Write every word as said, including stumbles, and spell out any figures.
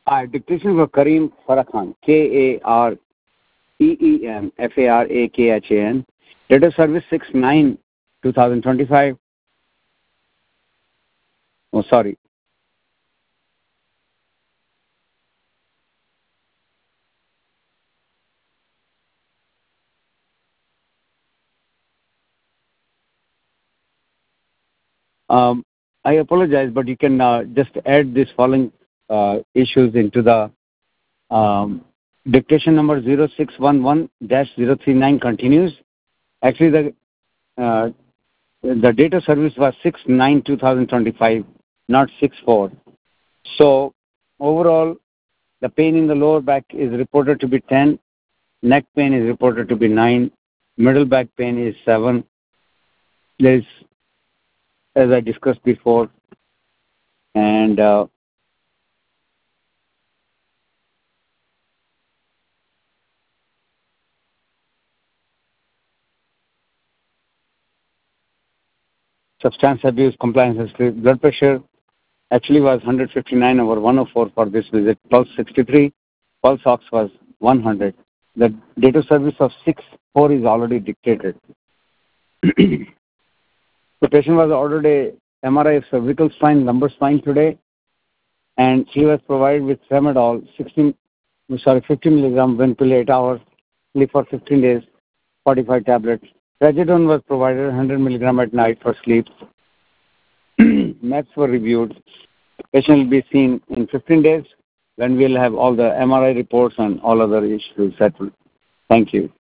Hi, dictation for Kareem Farakhan, K A R E E M F A R A K H A N. Date of service six nine twenty twenty-five. Oh, sorry. Um, I apologize, but you can uh, just add this following uh, issues into the um, dictation number zero six one one dash zero three nine continues. Actually, the uh, the date of service was six nine twenty twenty-five, not six four. So overall, the pain in the lower back is reported to be ten, neck pain is reported to be nine, middle back pain is seven. There is, as I discussed before, and uh, substance abuse, compliance history, blood pressure actually was one fifty-nine over one oh four for this visit, pulse sixty-three, pulse ox was one hundred. The date of service of six four is already dictated. The patient was ordered a M R I of cervical spine, lumbar spine today, and she was provided with Tramadol, sixteen, sorry, fifty milligram Venpil eight hours, sleep for fifteen days, forty-five tablets. Trazodone was provided one hundred milligram at night for sleep. Maps were reviewed. Patient will be seen in fifteen days when we'll have all the M R I reports and all other issues settled. Thank you.